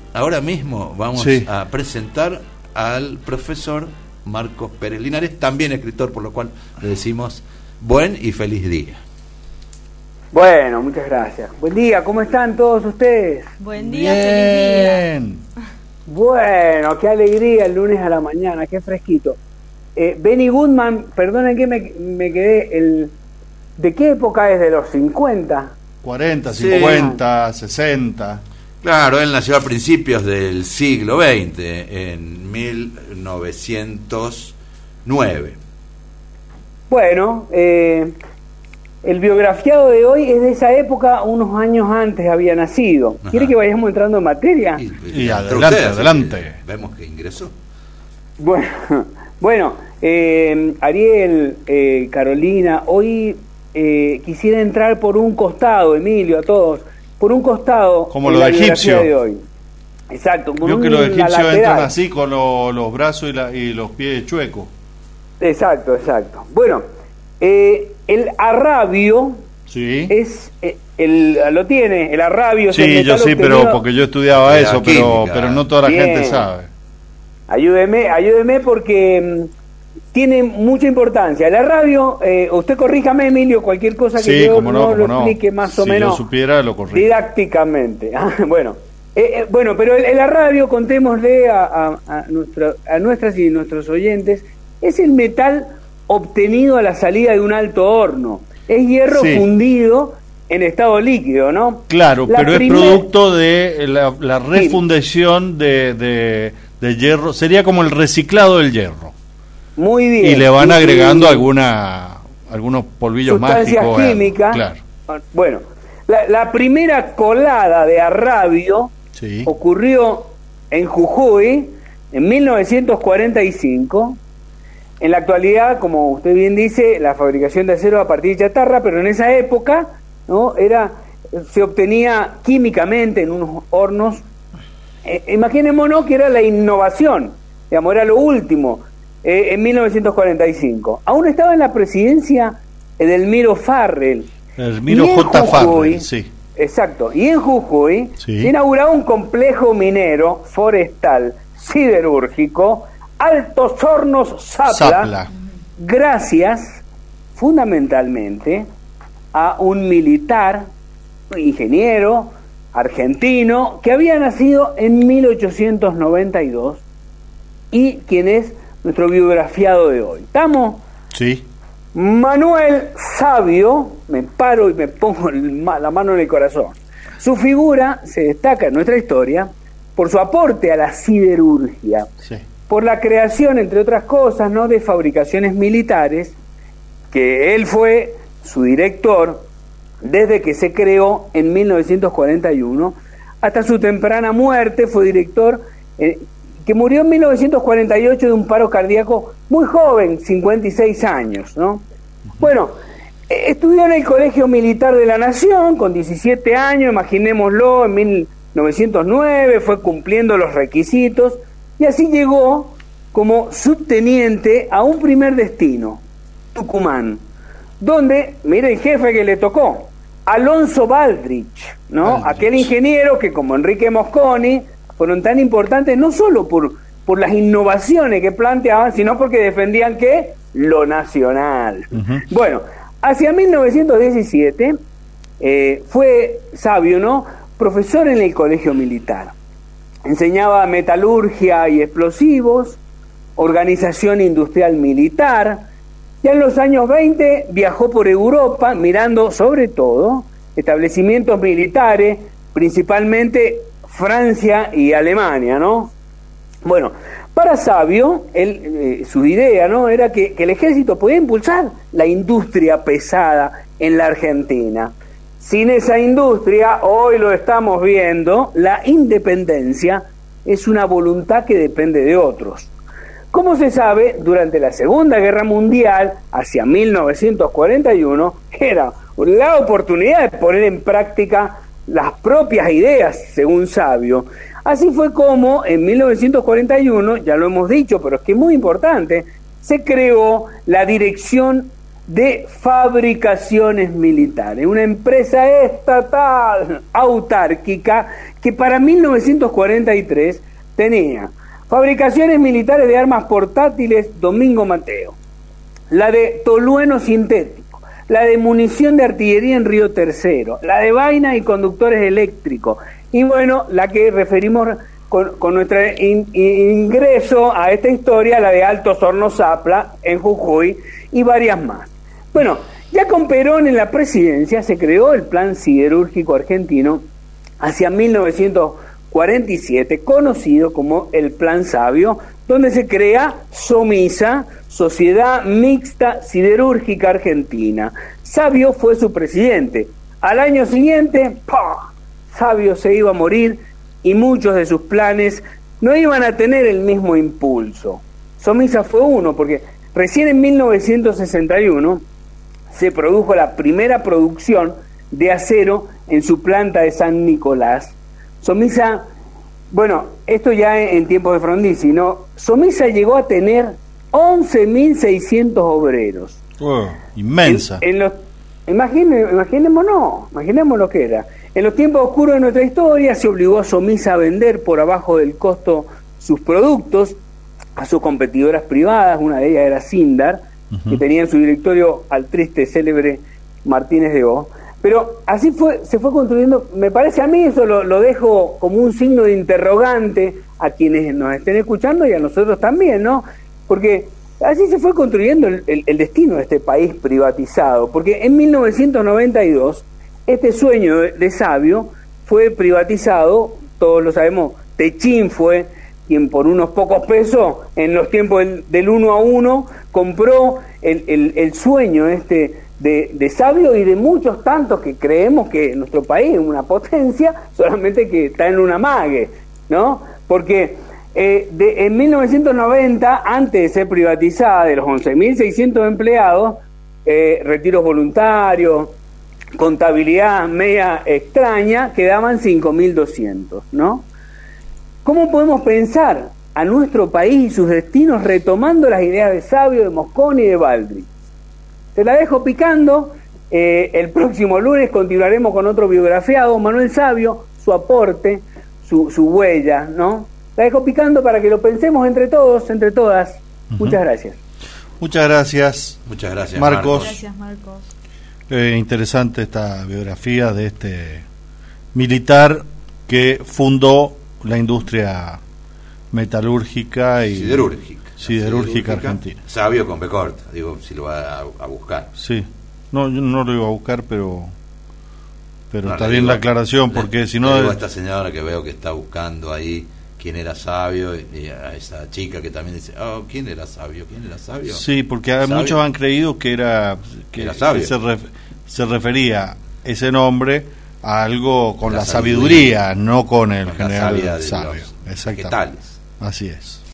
ahora mismo vamos a presentar al profesor Marcos Pérez Linares, también escritor, por lo cual le decimos buen y feliz día. Bueno, muchas gracias. Buen día, ¿cómo están todos ustedes? Buen día, feliz día. Bueno, qué alegría el lunes a la mañana, qué fresquito. Benny Goodman, perdonen que me quedé, ¿de qué época es? ¿De los 50? 40, 50, 60. Claro, él nació a principios del siglo XX, en 1909. Bueno, el biografiado de hoy es de esa época, unos años antes había nacido. ¿Quiere que vayamos entrando en materia? Y adelante. Vemos que ingresó. Bueno, Ariel, Carolina, hoy quisiera entrar por un costado, Emilio, a todos, por un costado. Como los egipcios. De hoy. Exacto. Creo que los egipcios entran así con los brazos y los pies chuecos. Exacto. Bueno, el arrabio es lo tiene, el arrabio. Sí, es yo sí, pero porque yo estudiaba eso, pero no toda la gente sabe. Ayúdeme porque tiene mucha importancia. El arrabio, usted corríjame, Emilio, cualquier cosa que yo no lo explique más o menos. Si yo supiera, lo corrijo. Didácticamente. Bueno, pero el arrabio, contémosle a nuestras y nuestros oyentes, es el metal obtenido a la salida de un alto horno. Es hierro fundido en estado líquido, ¿no? Claro, pero es producto de la refundición de hierro. Sería como el reciclado del hierro. Muy bien. Y le van agregando algunos polvillos sustancias mágicos. Químicas. Claro. Bueno, la primera colada de arrabio ocurrió en Jujuy en 1945. En la actualidad, como usted bien dice, la fabricación de acero a partir de chatarra, pero en esa época, ¿no?, se obtenía químicamente en unos hornos. Imaginémonos que era la innovación, digamos, era lo último. En 1945 aún estaba en la presidencia Edelmiro Farrell. Edelmiro J. Farrell, sí. Exacto. Y en Jujuy se inauguraba un complejo minero, forestal, siderúrgico, Altos Hornos Zapla, gracias fundamentalmente a un militar, ingeniero argentino, que había nacido en 1892 y quien es nuestro biografiado de hoy. ¿Estamos? Sí. Manuel Savio, me paro y me pongo la mano en el corazón. Su figura se destaca en nuestra historia por su aporte a la siderurgia, por la creación, entre otras cosas, ¿no?, de fabricaciones militares, que él fue su director desde que se creó en 1941 hasta su temprana muerte. Fue director que murió en 1948 de un paro cardíaco muy joven, 56 años, ¿no? Bueno, estudió en el Colegio Militar de la Nación con 17 años, imaginémoslo, en 1909, fue cumpliendo los requisitos y así llegó como subteniente a un primer destino, Tucumán, donde, mire el jefe que le tocó, Alonso Baldrich, ¿no? Aquel ingeniero que, como Enrique Mosconi, fueron tan importantes no solo por las innovaciones que planteaban, sino porque defendían ¿qué? Lo nacional. Bueno, hacia 1917 fue Savio, ¿no?, profesor en el Colegio Militar. Enseñaba metalurgia y explosivos, organización industrial militar. Ya en los años 20 viajó por Europa mirando sobre todo establecimientos militares, principalmente Francia y Alemania, ¿no? Bueno, para Savio, su idea, ¿no?, era que el ejército podía impulsar la industria pesada en la Argentina. Sin esa industria, hoy lo estamos viendo, la independencia es una voluntad que depende de otros. Como se sabe, durante la Segunda Guerra Mundial, hacia 1941, era la oportunidad de poner en práctica las propias ideas, según Savio. Así fue como en 1941, ya lo hemos dicho, pero es que es muy importante, se creó la Dirección de Fabricaciones Militares, una empresa estatal autárquica que para 1943 tenía Fabricaciones Militares de Armas Portátiles Domingo Mateo, la de tolueno sintético, la de munición de artillería en Río Tercero, la de vainas y conductores eléctricos, y bueno, la que referimos con nuestro ingreso a esta historia, la de Altos Hornos Zapla en Jujuy y varias más. Bueno, ya con Perón en la presidencia se creó el Plan Siderúrgico Argentino hacia 1947, conocido como el Plan Sabio, donde se crea SOMISA, Sociedad Mixta Siderúrgica Argentina. Sabio fue su presidente. Al año siguiente, ¡pah!, Sabio se iba a morir y muchos de sus planes no iban a tener el mismo impulso. SOMISA fue uno, porque recién en 1961 se produjo la primera producción de acero en su planta de San Nicolás. SOMISA, bueno, esto ya en tiempos de Frondizi, ¿no? SOMISA llegó a tener 11.600 obreros. Inmensa. Imaginemos lo que era. En los tiempos oscuros de nuestra historia se obligó a SOMISA a vender por abajo del costo sus productos a sus competidoras privadas. Una de ellas era Sindar, que tenía en su directorio al triste, célebre Martínez de O. Pero así se fue construyendo. Me parece a mí, eso lo dejo como un signo de interrogante a quienes nos estén escuchando y a nosotros también, ¿no? Porque así se fue construyendo el destino de este país privatizado. Porque en 1992 este sueño de Sabio fue privatizado, todos lo sabemos. Techín fue quien por unos pocos pesos, en los tiempos del 1 a 1, compró el sueño de Sabio y de muchos tantos que creemos que nuestro país es una potencia, solamente que está en una amague, ¿no? Porque en 1990, antes de ser privatizada, de los 11.600 empleados, retiros voluntarios, contabilidad media extraña, quedaban 5.200, ¿no? ¿Cómo podemos pensar a nuestro país y sus destinos retomando las ideas de Sabio, de Mosconi y de Baldrich? Te la dejo picando. El próximo lunes continuaremos con otro biografiado, Manuel Sabio, su aporte, su huella, ¿no? La dejo picando para que lo pensemos entre todos, entre todas. Muchas gracias. Muchas gracias. Muchas gracias, Marcos. Gracias, Marcos. Interesante esta biografía de este militar que fundó la industria metalúrgica y siderúrgica argentina. Sabio con B corta, digo, si lo va a buscar. Sí, no, yo no lo iba a buscar, pero está bien la aclaración, porque si no... a esta señora que veo que está buscando ahí quién era Sabio, y a esa chica que también dice, ¿quién era Sabio? Sí, porque muchos han creído que era Sabio. Se refería ese nombre a algo con la sabiduría, no con el general Sabio. Exactamente. Así es.